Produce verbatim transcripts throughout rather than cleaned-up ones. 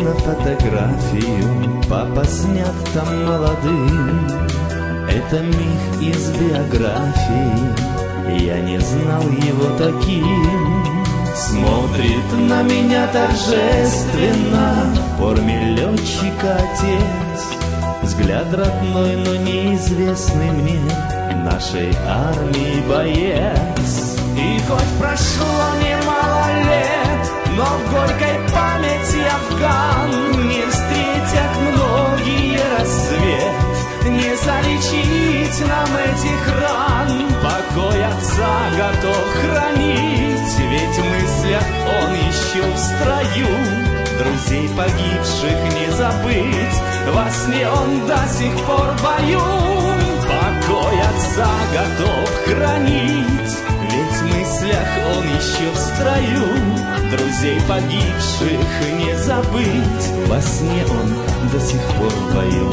на фотографию, папа снят там молодым. Это миг из биографии, я не знал его таким. Смотрит на меня торжественно, в форме летчика отец. Взгляд родной, но неизвестный мне, нашей армии боец. И хоть прошло немало лет, но в горькой памяти Афган не встретят многие рассвет, не залечить нам этих ран. Покой отца готов хранить, ведь в мыслях он еще в строю. Друзей погибших не забыть, во сне он до сих пор в бою. Покой отца готов хранить, ведь в мыслях он еще в строю. Друзей погибших не забыть, во сне он до сих пор в бою.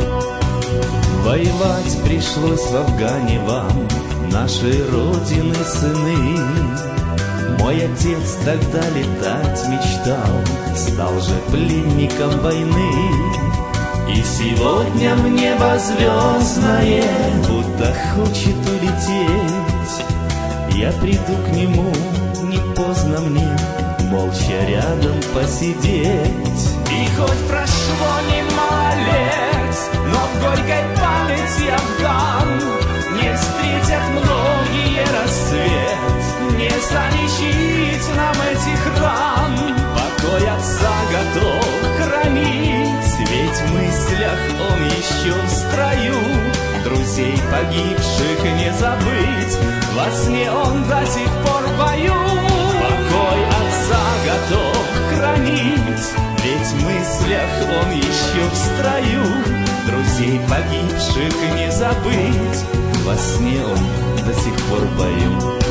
Воевать пришлось в Афгане вам, нашей Родины сыны. Мой отец тогда летать мечтал, стал же пленником войны. И сегодня в небо звездное, будто хочет улететь. Я приду к нему, не поздно мне, молча рядом посидеть. И хоть прошло немало лет, но в горькой памяти Афган не встретят многие рассвет, не залечить нам этих ран. Покой отца готов хранить, ведь в мыслях он еще в строю. Друзей погибших не забыть, во сне он до сих пор в бою. Покой отца готов хранить, ведь в мыслях он еще в строю. Друзей погибших не забыть, во сне он до сих пор в бою.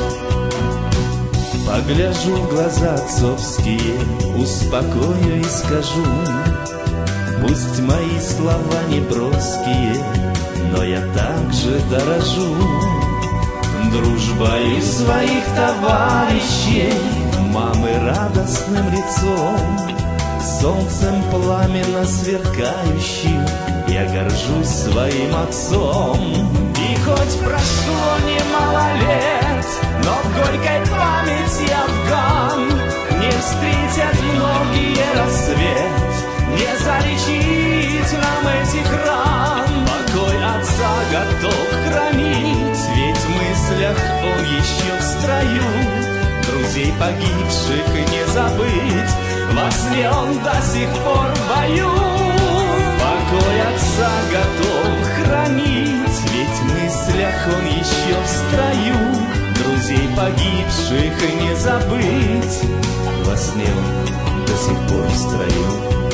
Погляжу в глаза отцовские, успокою и скажу: пусть мои слова не броские, но я также дорожу дружбой своих товарищей, мамы радостным лицом, солнцем пламенно сверкающим. Я горжусь своим отцом. И хоть прошло немало лет, но в горькой памяти Афган не встретят многие рассвет, не залечить нам этих ран. Покой отца готов хранить, ведь в мыслях он еще в строю. Друзей погибших не забыть, во сне он до сих пор в бою. Покой отца готов хранить, ведь в мыслях он еще в строю. Друзей погибших не забыть, во сне он до сих пор в строю.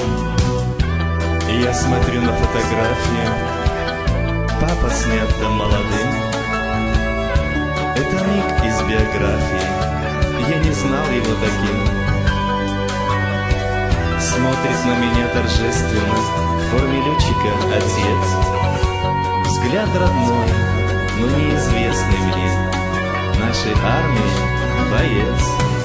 Я смотрю на фотографию, папа снят там молодым. Это миг из биографии, я не знал его таким. Смотрит на меня торжественно, в форме летчика отец. Взгляд родной, но неизвестный мне, нашей армии боец.